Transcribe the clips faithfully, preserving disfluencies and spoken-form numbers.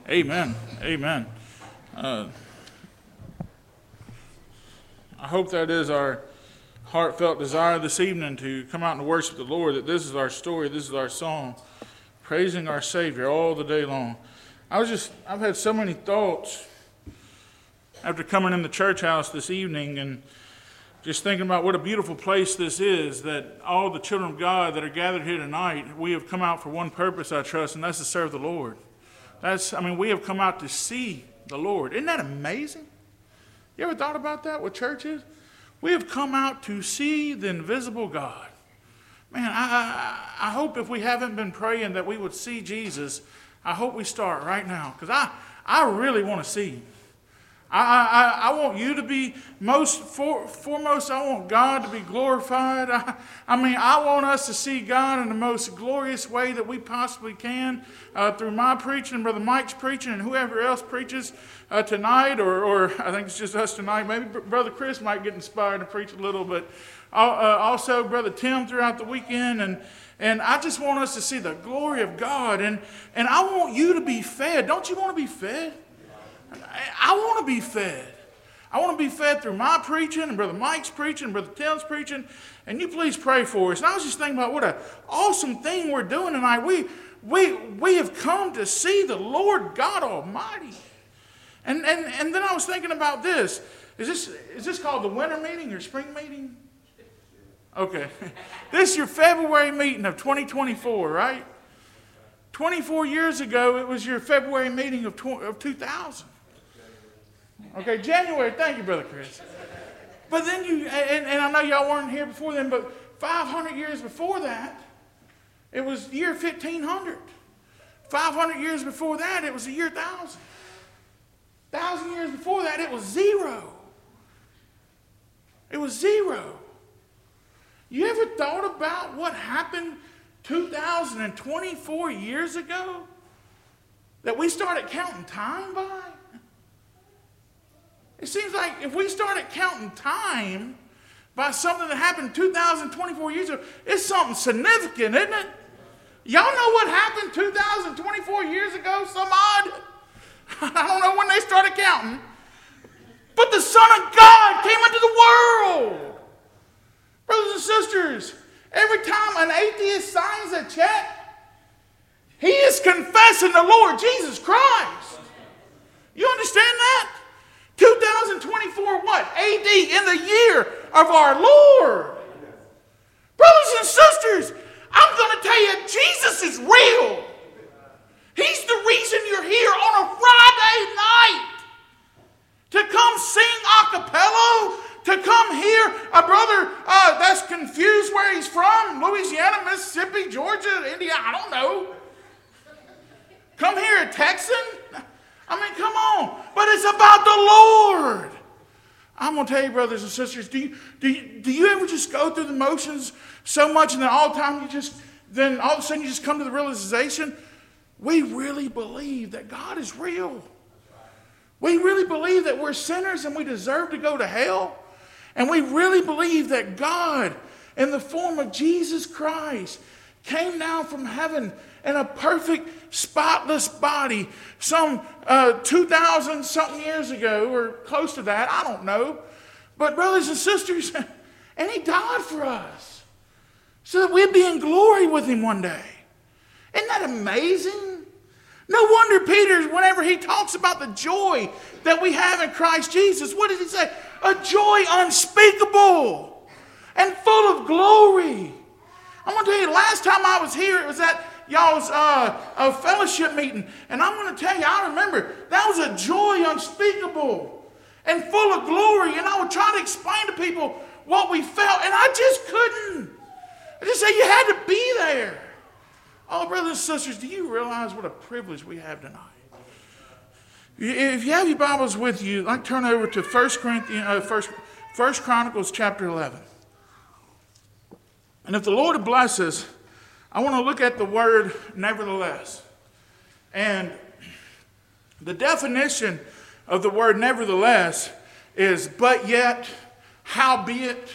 Amen. Amen. Uh, I hope that is our heartfelt desire this evening to come out and worship the Lord, that this is our story, this is our song, praising our Savior all the day long. I was just, I've had so many thoughts after coming in the church house this evening and just thinking about what a beautiful place this is, that all the children of God that are gathered here tonight, we have come out for one purpose, I trust, and that's to serve the Lord. That's, I mean, we have come out to see the Lord. Isn't that amazing? You ever thought about that, what church is? We have come out to see the invisible God. Man, I, I, I hope if we haven't been praying that we would see Jesus, I hope we start right now, because I, I really want to see Him. I, I, I want you to be most for, foremost. I want God to be glorified. I, I mean, I want us to see God in the most glorious way that we possibly can uh, through my preaching, Brother Mike's preaching, and whoever else preaches uh, tonight, or, or I think it's just us tonight. Maybe Brother Chris might get inspired to preach a little, but uh, also Brother Tim throughout the weekend. And And I just want us to see the glory of God. And, and I want you to be fed. Don't you want to be fed? I want to be fed. I want to be fed through my preaching and Brother Mike's preaching and Brother Tim's preaching. And you please pray for us. And I was just thinking about what an awesome thing we're doing tonight. We, we, we have come to see the Lord God Almighty. And, and, and then I was thinking about this. Is this, is this called the winter meeting or spring meeting? Okay. This is your February meeting of twenty twenty-four, right? twenty-four years ago, it was your February meeting of, of two thousand. Okay, January. Thank you, Brother Chris. But then you, and, and I know y'all weren't here before then, but five hundred years before that, it was year fifteen hundred. five hundred years before that, it was the year one thousand. one thousand years before that, it was zero. It was zero. You ever thought about what happened two thousand twenty-four years ago that we started counting time by? It seems like if we started counting time by something that happened two thousand twenty-four years ago, it's something significant, isn't it? Y'all know what happened two thousand twenty-four years ago? Some odd. I don't know when they started counting. But the Son of God came into the world. Brothers and sisters, every time an atheist signs a check, he is confessing the Lord Jesus Christ. You understand that? two thousand twenty-four, what? A D, in the year of our Lord. Brothers and sisters, I'm going to tell you, Jesus is real. He's the reason you're here on a Friday night to come sing a cappella, to come here. A brother uh, that's confused where he's from, Louisiana, Mississippi, Georgia, Indiana, I don't know. Come here, a Texan? I mean, come on. But it's about the Lord. I'm going to tell you, brothers and sisters, do you, do you, do you ever just go through the motions so much and then all the time you just, then all of a sudden you just come to the realization, we really believe that God is real. We really believe that we're sinners and we deserve to go to hell. And we really believe that God, in the form of Jesus Christ, came down from heaven in a perfect, spotless body some uh, two thousand something years ago, or close to that, I don't know. But brothers and sisters, and He died for us so that we'd be in glory with Him one day. Isn't that amazing? No wonder Peter, whenever he talks about the joy that we have in Christ Jesus, what does he say? A joy unspeakable and full of glory. I'm going to tell you, last time I was here, it was at y'all's uh, a fellowship meeting. And I'm going to tell you, I remember, that was a joy unspeakable and full of glory. And I would try to explain to people what we felt, and I just couldn't. I just said, you had to be there. Oh, brothers and sisters, do you realize what a privilege we have tonight? If you have your Bibles with you, I'd like to turn over to First Corinthians, uh, First, First Chronicles chapter eleven. And if the Lord will bless us, I want to look at the word nevertheless. And the definition of the word nevertheless is but yet, howbeit,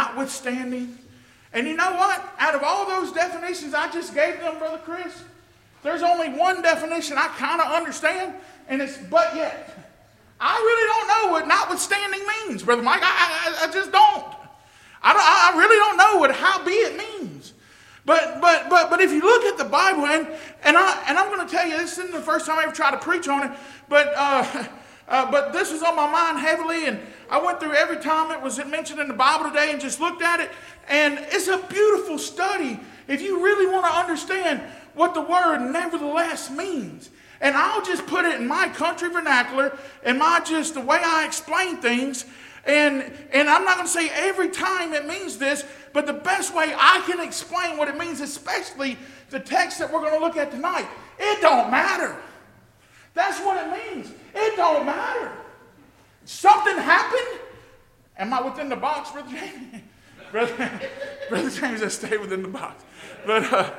notwithstanding. And you know what? Out of all those definitions I just gave them, Brother Chris, there's only one definition I kind of understand, and it's but yet. I really don't know what notwithstanding means, Brother Mike. I, I, I just don't. I, don't. I really don't know what howbeit means. But but but but if you look at the Bible, and and I and I'm going to tell you, this isn't the first time I ever tried to preach on it, but uh, uh, but this was on my mind heavily, and I went through every time it was mentioned in the Bible today, and just looked at it, and it's a beautiful study if you really want to understand what the word nevertheless means. And I'll just put it in my country vernacular, and my just the way I explain things. And, and I'm not going to say every time it means this, but the best way I can explain what it means, especially the text that we're going to look at tonight, it don't matter. That's what it means. It don't matter. Something happened. Am I within the box, Brother James? Brother, Brother James, I stay within the box. But uh,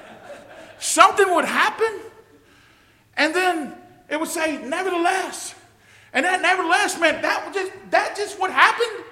something would happen. And then it would say, nevertheless. And that nevertheless meant that just that just what happened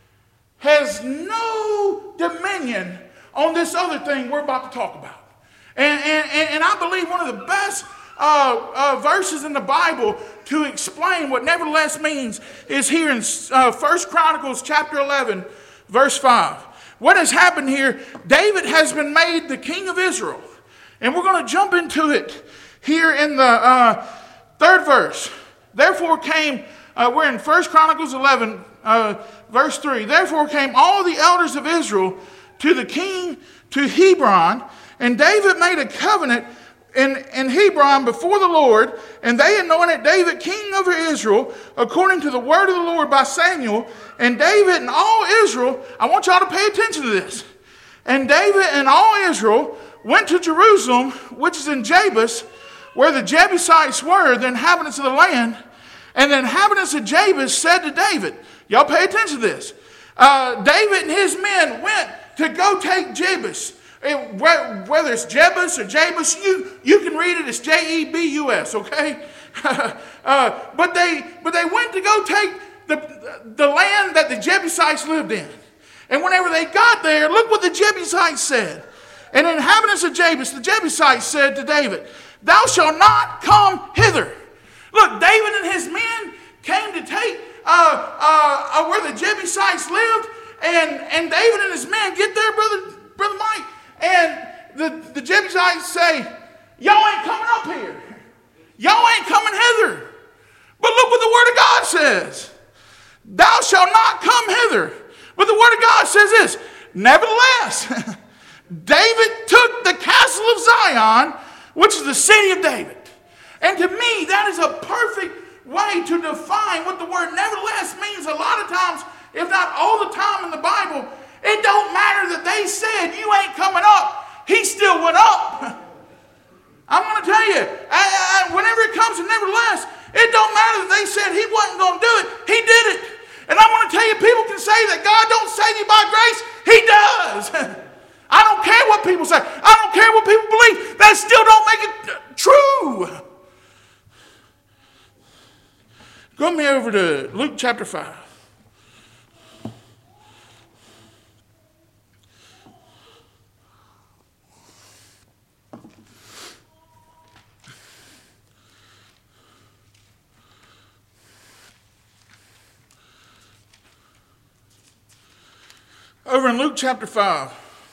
has no dominion on this other thing we're about to talk about. And, and, and I believe one of the best uh, uh, verses in the Bible to explain what nevertheless means is here in uh, First Chronicles chapter eleven, verse five. What has happened here, David has been made the king of Israel. And we're going to jump into it here in the uh, third verse. Therefore came, uh, we're in First Chronicles eleven, uh, verse three. Therefore came all the elders of Israel to the king to Hebron, and David made a covenant in, in Hebron before the Lord, and they anointed David king over Israel according to the word of the Lord by Samuel. And David and all Israel, I want y'all to pay attention to this. And David and all Israel went to Jerusalem, which is in Jebus, where the Jebusites were, the inhabitants of the land. And the inhabitants of Jebus said to David, y'all pay attention to this. Uh, David and his men went to go take Jebus. It, whether it's Jebus or Jebus, you, you can read it as J E B U S, okay? uh, but, they, but they went to go take the, the land that the Jebusites lived in. And whenever they got there, look what the Jebusites said. And the inhabitants of Jebus, the Jebusites said to David, thou shalt not come hither. Look, David and his men came to take uh, uh, uh, where the Jebusites lived, and, and David and his men get there, brother, brother Mike, and the, the Jebusites say, y'all ain't coming up here. Y'all ain't coming hither. But look what the word of God says. Thou shalt not come hither. But the word of God says this, nevertheless, David took the castle of Zion, which is the city of David. And to me, that is a perfect way to define what the word nevertheless means. A lot of times, if not all the time in the Bible, it don't matter that they said, you ain't coming up. He still went up. I'm going to tell you, I, I, whenever it comes to nevertheless, it don't matter that they said he wasn't going to do it. He did it. And I'm going to tell you, people can say that God don't save you by grace. He does. I don't care what people say. I don't care what people believe. That still don't make it true. Go me over to Luke chapter five. Over in Luke chapter five,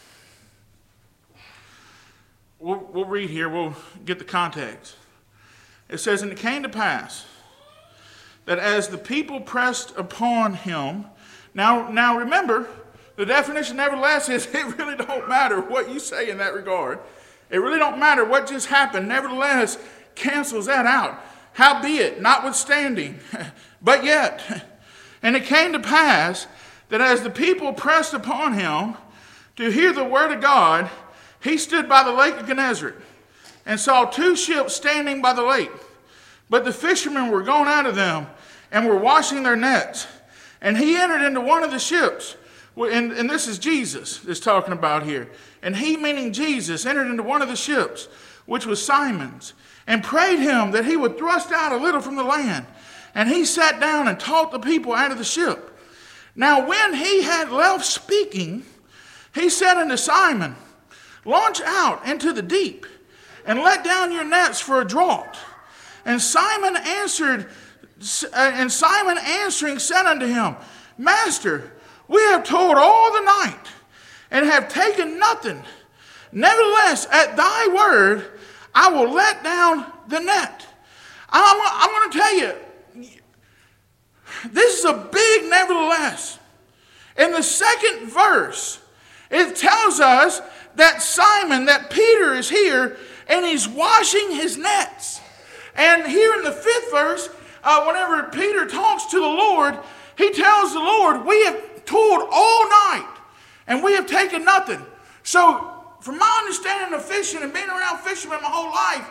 we'll, we'll read here, we'll get the context. It says, and it came to pass that as the people pressed upon him, now, now remember, the definition nevertheless is it really don't matter what you say in that regard. It really don't matter what just happened. Nevertheless, cancels that out. Howbeit, notwithstanding, but yet, and it came to pass that as the people pressed upon him to hear the word of God, he stood by the lake of Gennesaret and saw two ships standing by the lake. But the fishermen were gone out of them and were washing their nets. And he entered into one of the ships, and, and this is Jesus that's talking about here. And he, meaning Jesus, entered into one of the ships, which was Simon's, and prayed him that he would thrust out a little from the land. And he sat down and taught the people out of the ship. Now when he had left speaking, he said unto Simon, launch out into the deep, and let down your nets for a draught. And Simon answered, and Simon answering said unto him, Master, we have toiled all the night, and have taken nothing. Nevertheless, at thy word, I will let down the net. I'm, I'm going to tell you, this is a big nevertheless. In the second verse, it tells us that Simon, that Peter is here, and he's washing his nets. And here in the fifth verse, uh, whenever Peter talks to the Lord, he tells the Lord, we have toiled all night, and we have taken nothing. So, from my understanding of fishing and being around fishermen my whole life,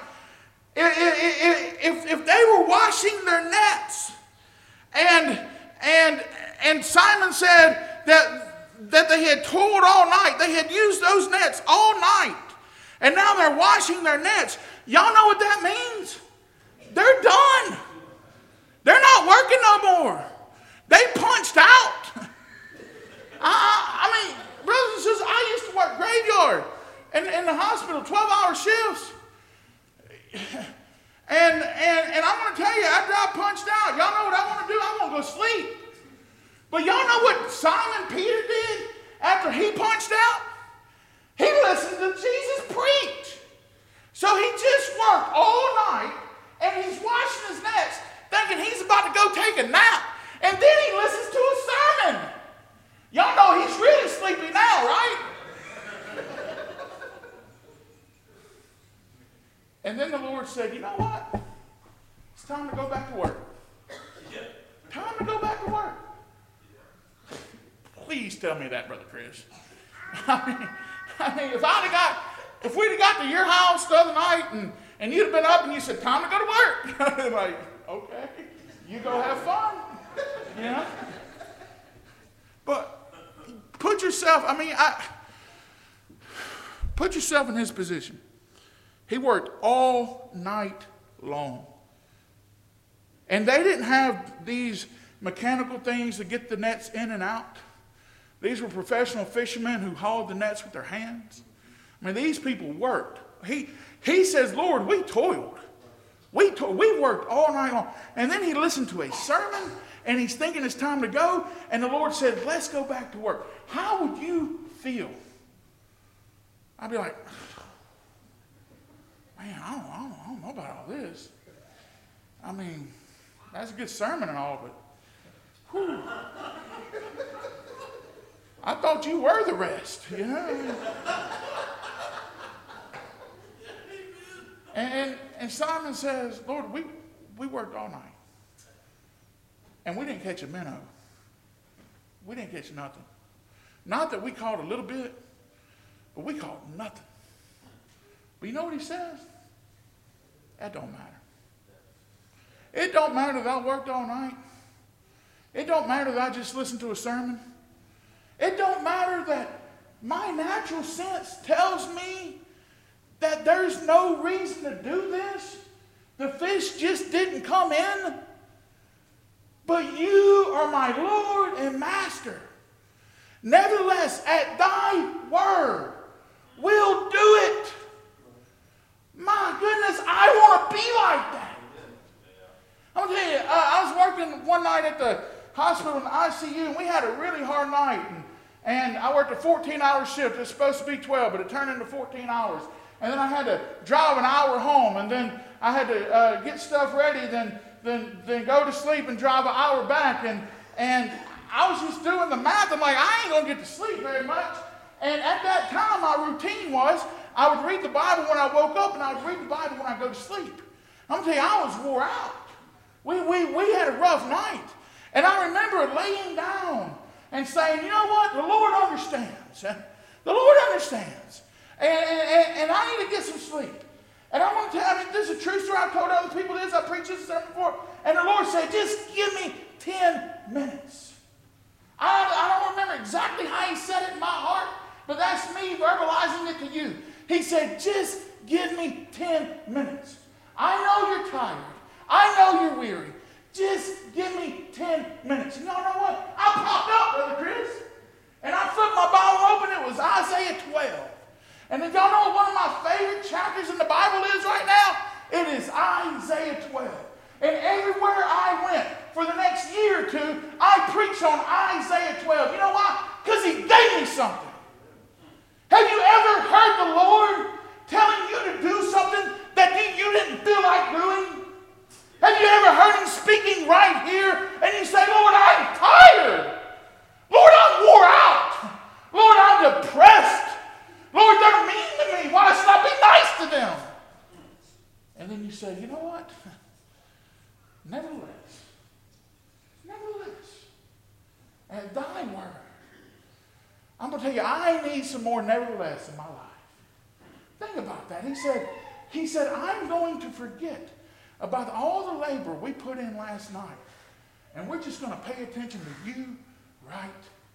if, if they were washing their nets, and, and, and Simon said that, that they had toiled all night, they had used those nets all night, and now they're washing their nets, y'all know what that means? They're done. They're not working no more. They punched out. I, I mean, brothers and sisters, I used to work graveyard in, in the hospital, twelve-hour shifts. And, and, and I'm going to tell you, after I punched out, y'all know what I want to do? I want to go sleep. But y'all know what Simon Peter did after he punched out? He listened to Jesus preach. So he just worked all night, and he's washing his nets, thinking he's about to go take a nap. And then he listens to a sermon. Y'all know he's really sleepy now, right? And then the Lord said, you know what? It's time to go back to work. Time to go back to work. Please tell me that, Brother Chris. I mean, I mean if I'd have got, if we'd have got to your house the other night and, and you'd have been up and you said, time to go to work. I'd be like, okay, you go have fun. You know? But put yourself, I mean, I put yourself in his position. He worked all night long. And they didn't have these mechanical things to get the nets in and out. These were professional fishermen who hauled the nets with their hands. I mean, these people worked. He, he says, Lord, we toiled. We, to- we worked all night long. And then he listened to a sermon, and he's thinking it's time to go. And the Lord said, let's go back to work. How would you feel? I'd be like, man, I don't, I, don't, I don't know about all this. I mean, that's a good sermon and all, but whew. I thought you were the rest, you know? and, and, and Simon says, Lord, we, we worked all night. And we didn't catch a minnow. We didn't catch nothing. Not that we caught a little bit, but we caught nothing. But you know what he says? That don't matter. It don't matter that I worked all night. It don't matter that I just listened to a sermon. It don't matter that my natural sense tells me that there's no reason to do this. The fish just didn't come in. But you are my Lord and Master. Nevertheless, at thy word, we'll do it. My goodness, I want to be like that. I'm going to tell you, uh, I was working one night at the hospital in the I C U, and we had a really hard night. And, and I worked a fourteen-hour shift. It was supposed to be twelve, but it turned into fourteen hours. And then I had to drive an hour home, and then I had to uh, get stuff ready, then, then, then go to sleep and drive an hour back. And, and I was just doing the math. I'm like, I ain't going to get to sleep very much. And at that time, my routine was I would read the Bible when I woke up, and I would read the Bible when I go to sleep. I'm going to tell you, I was wore out. We, we, we had a rough night. And I remember laying down and saying, you know what? The Lord understands. The Lord understands. And, and, and I need to get some sleep. And I'm going to tell you, this is a true story. I've told other people this. I preached this before. And the Lord said, just give me ten minutes. I, I don't remember exactly how he said it in my heart, but that's me verbalizing it to you. He said, just give me ten minutes. I know you're tired. I know you're weary. Just give me ten minutes. And y'all know what? I popped up, Brother Chris. And I flipped my Bible open. It was Isaiah twelve. And if y'all know what one of my favorite chapters in the Bible And everywhere I went for the next year or two, I preached on Isaiah twelve. You know why? Because he gave me something. Have you ever heard the Lord telling you to do something that you didn't feel like doing? Have you ever heard him speaking right here and you say, Lord, I'm tired. Lord, I'm wore out. Lord, I'm depressed. Lord, they're mean to me. Why should I be nice to them? And then you say, you know what? Nevertheless, nevertheless, at thy word, I'm going to tell you, I need some more nevertheless in my life. Think about that. He said, he said, I'm going to forget about all the labor we put in last night. And we're just going to pay attention to you right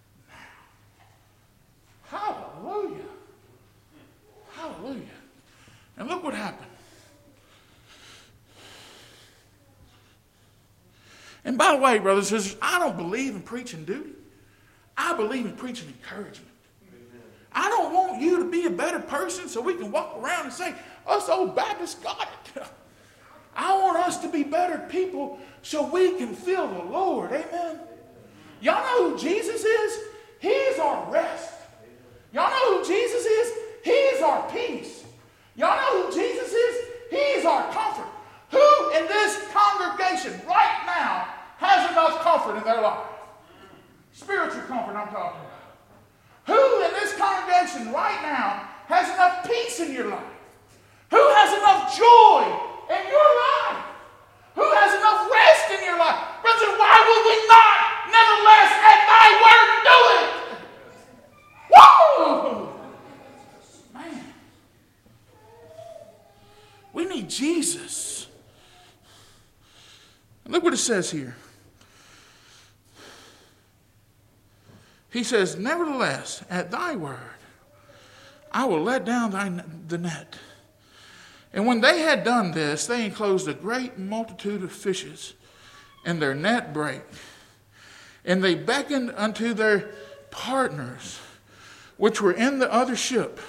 now. Hallelujah. Hallelujah. And look what happened. And by the way, brothers and sisters, I don't believe in preaching duty. I believe in preaching encouragement. I don't want you to be a better person so we can walk around and say, us old Baptists got it. I want us to be better people so we can feel the Lord. Amen. Y'all know who Jesus is? He is our rest. Y'all know who Jesus is? He is our peace. Y'all know who Jesus is? He is our comfort. Who in this congregation right now has enough comfort in their life? Spiritual comfort I'm talking about. Who in this congregation right now has enough peace in your life? Who has enough joy in your life? Who has enough rest in your life? Brother, why would we not, nevertheless, at thy word, do it? Woo! Man. We need Jesus. Look what it says here. He says, nevertheless, at thy word, I will let down thy, the net. And when they had done this, they enclosed a great multitude of fishes, and their net brake. And they beckoned unto their partners, which were in the other ship,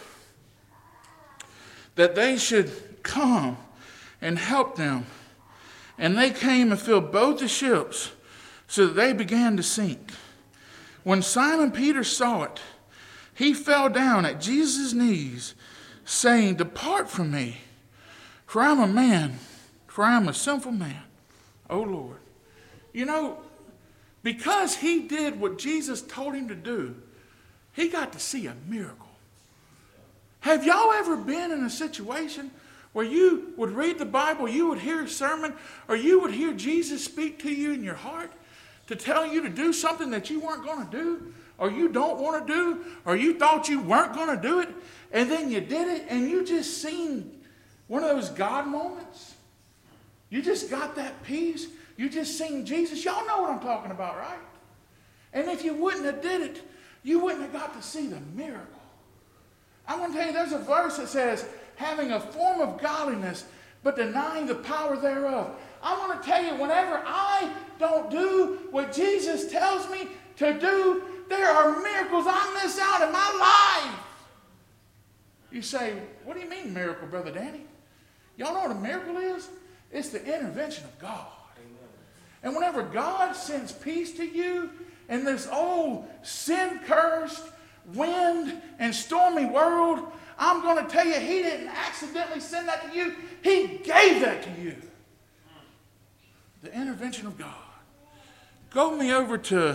that they should come and help them. And they came and filled both the ships, so that they began to sink. When Simon Peter saw it, he fell down at Jesus' knees, saying, depart from me, for I am a man, for I am a sinful man, O Lord. You know, because he did what Jesus told him to do, he got to see a miracle. Have y'all ever been in a situation where you would read the Bible, you would hear a sermon, or you would hear Jesus speak to you in your heart to tell you to do something that you weren't going to do, or you don't want to do, or you thought you weren't going to do it, and then you did it, and you just seen one of those God moments? You just got that peace. You just seen Jesus. Y'all know what I'm talking about, right? And if you wouldn't have did it, you wouldn't have got to see the miracle. I want to tell you, there's a verse that says, having a form of godliness, but denying the power thereof. I want to tell you, whenever I don't do what Jesus tells me to do, there are miracles I miss out in my life. You say, what do you mean miracle, Brother Danny? Y'all know what a miracle is? It's the intervention of God. Amen. And whenever God sends peace to you in this old sin-cursed, wind and stormy world, I'm going to tell you, he didn't accidentally send that to you. He gave that to you. The intervention of God. Go me over to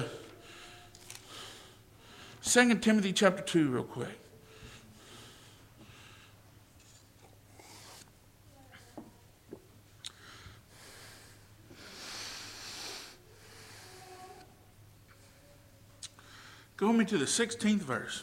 Second Timothy chapter two real quick. Go me to the sixteenth verse.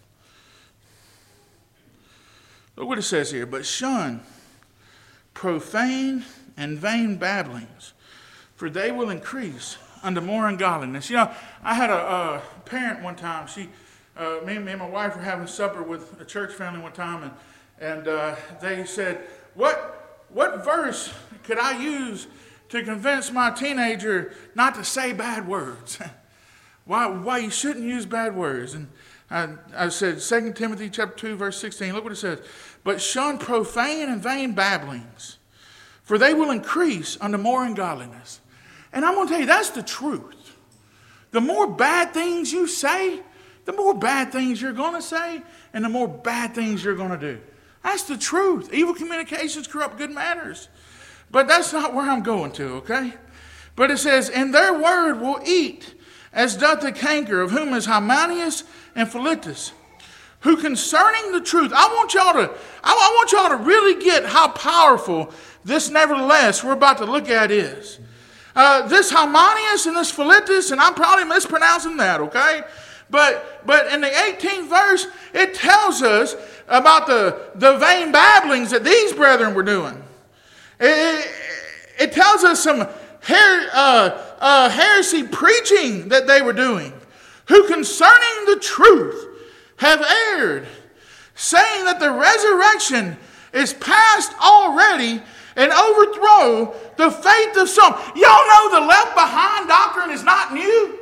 Look what it says here. But shun profane and vain babblings, for they will increase unto more ungodliness. You know, I had a, a parent one time. She, uh, me, me and my wife were having supper with a church family one time, and and uh, they said, "What what verse could I use to convince my teenager not to say bad words? why why you shouldn't use bad words?" And I, I said, Second Timothy chapter two, verse sixteen. Look what it says. But shun profane and vain babblings, for they will increase unto more ungodliness. And I'm going to tell you, that's the truth. The more bad things you say, the more bad things you're going to say, and the more bad things you're going to do. That's the truth. Evil communications corrupt good manners. But that's not where I'm going to, okay? But it says, and their word will eat, as doth the canker, of whom is Hymenaeus and Philetus, who concerning the truth, I want y'all to, I want y'all to really get how powerful this nevertheless we're about to look at is. Uh, this Hymenaeus and this Philetus, and I'm probably mispronouncing that, okay? But but in the eighteenth verse, it tells us about the, the vain babblings that these brethren were doing. It, it tells us some her, uh, uh, heresy preaching that they were doing, who concerning the truth have erred, saying that the resurrection is past already, and overthrow the faith of some. Y'all know the left behind doctrine is not new.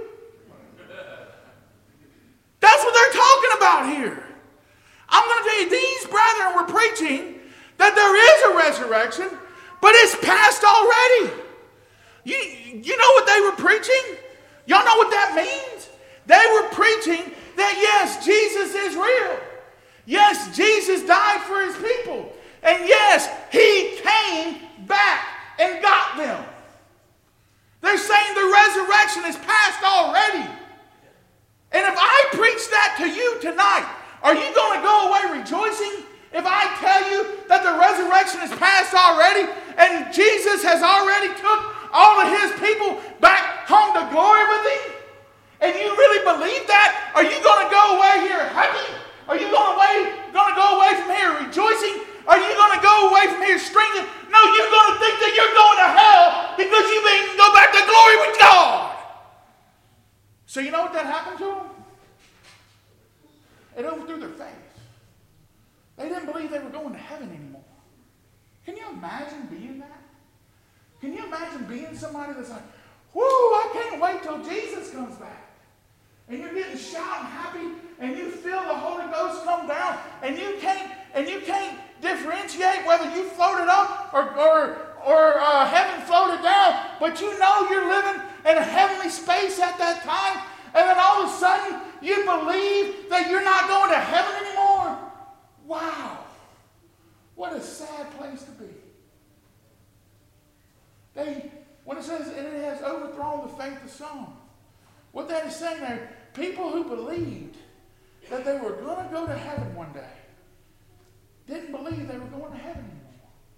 That's what they're talking about here. I'm going to tell you, these brethren were preaching that there is a resurrection, but it's past already. You, you know what they were preaching? Y'all know what that means? They were preaching that yes, Jesus is real. Yes, Jesus died for his people. And yes, he came back and got them. They're saying the resurrection is past already. And if I preach that to you tonight, are you going to go away rejoicing if I tell you that the resurrection is past already and Jesus has already took all of his people back home to glory with him? And you really believe that? Are you going to go away here happy? Are you going, away, going to go away from here rejoicing? Are you going to go away from here stringing? No, you're going to think that you're going to hell because you didn't go back to glory with God. So you know what that happened to them? It overthrew their faith. They didn't believe they were going to heaven anymore. Can you imagine being that? Can you imagine being somebody that's like, whoo, I can't wait till Jesus comes back. And you're getting shouting happy, and you feel the Holy Ghost come down, and you can't, and you can't differentiate whether you floated up or or, or uh, heaven floated down, but you know you're living in a heavenly space at that time, and then all of a sudden you believe that you're not going to heaven anymore. Wow, what a sad place to be. They, when it says and it has overthrown the faith of some, what that is saying there, people who believed that they were going to go to heaven one day didn't believe they were going to heaven anymore.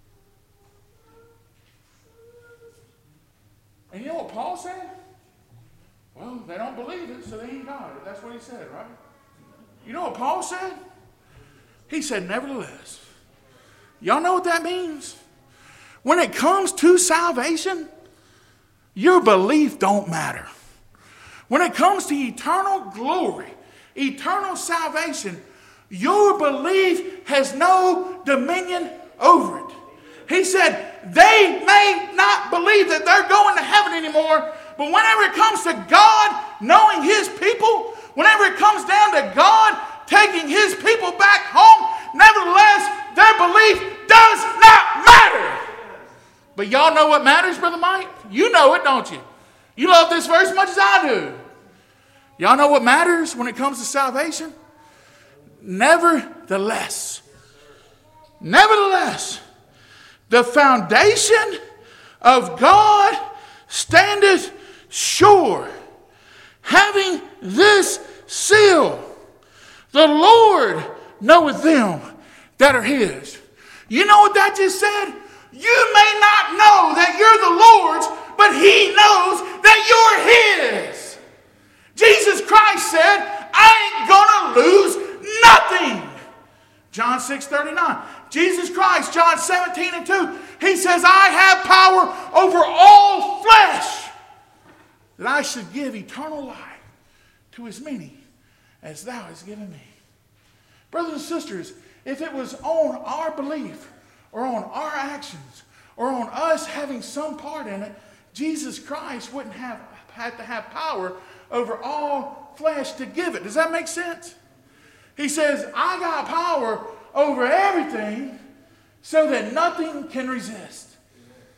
And you know what Paul said? Well, they don't believe it, so they ain't got it. That's what he said, right? You know what Paul said? He said, nevertheless. Y'all know what that means? When it comes to salvation, your belief don't matter. When it comes to eternal glory, eternal salvation, your belief has no dominion over it. He said, they may not believe that they're going to heaven anymore, but whenever it comes to God knowing his people, whenever it comes down to God taking his people back home, nevertheless, their belief does not matter. But y'all know what matters, Brother Mike? You know it, don't you? You love this verse as much as I do. Y'all know what matters when it comes to salvation? Nevertheless, nevertheless, the foundation of God standeth sure, having this seal, the Lord knoweth them that are his. You know what that just said? You may not know that you're the Lord's, but he knows that you're his. Jesus Christ said, I ain't gonna lose nothing. John six thirty-nine. Jesus Christ, John seventeen and two. He says, I have power over all flesh, that I should give eternal life to as many as thou hast given me. Brothers and sisters, if it was on our belief or on our actions or on us having some part in it, Jesus Christ wouldn't have had to have power over all flesh to give it. Does that make sense? He says, I got power over everything so that nothing can resist.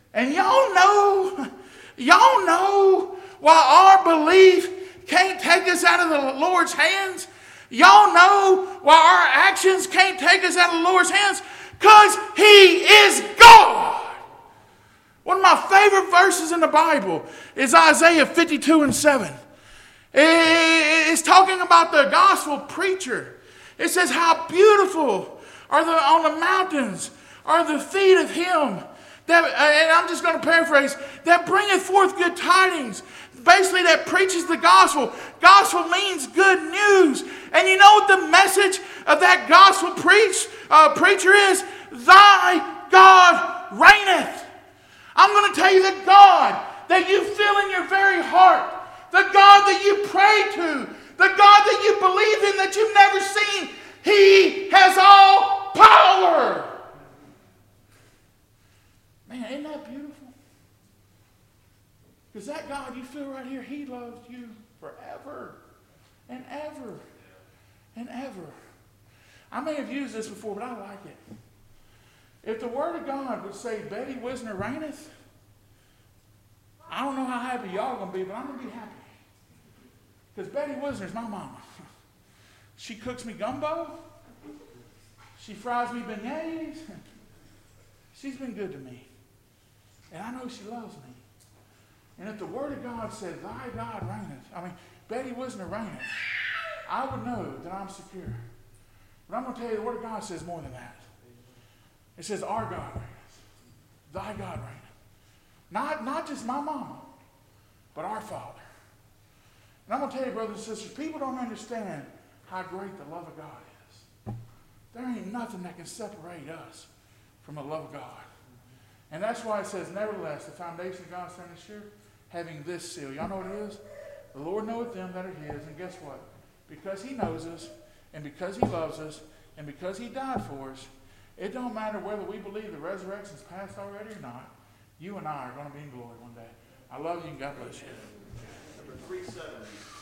And y'all know, y'all know why our belief can't take us out of the Lord's hands? Y'all know why our actions can't take us out of the Lord's hands? Because He is God. One of my favorite verses in the Bible is Isaiah fifty-two and seven. It's talking about the gospel preacher. It says, how beautiful are the on the mountains are the feet of him that, and I'm just going to paraphrase, that bringeth forth good tidings. Basically, that preaches the gospel. Gospel means good news. And you know what the message of that gospel preach, uh, preacher is? Thy God reigneth. I'm going to tell you the God that you feel in your very heart, the God that you pray to, the God that you believe in that you've never seen, He has all power. Man, isn't that beautiful? Because that God you feel right here, He loves you forever and ever and ever. I may have used this before, but I like it. If the Word of God would say, Betty Wisner reigneth, I don't know how happy y'all are going to be, but I'm going to be happy. Because Betty Wisner's my mama. She cooks me gumbo. She fries me beignets. She's been good to me. And I know she loves me. And if the Word of God said, Thy God reigneth, I mean, Betty Wisner reigneth, I would know that I'm secure. But I'm going to tell you, the Word of God says more than that. It says, our God reigneth. Thy God reigneth. Not, not just my mama, but our Father. And I'm going to tell you, brothers and sisters, people don't understand how great the love of God is. There ain't nothing that can separate us from the love of God. And that's why it says, nevertheless, the foundation of God's standing sure, having this seal. Y'all know what it is? The Lord knoweth them that are His. And guess what? Because He knows us, and because He loves us, and because He died for us, it don't matter whether we believe the resurrection's passed already or not. You and I are going to be in glory one day. I love you, and God bless you. Number three seventy.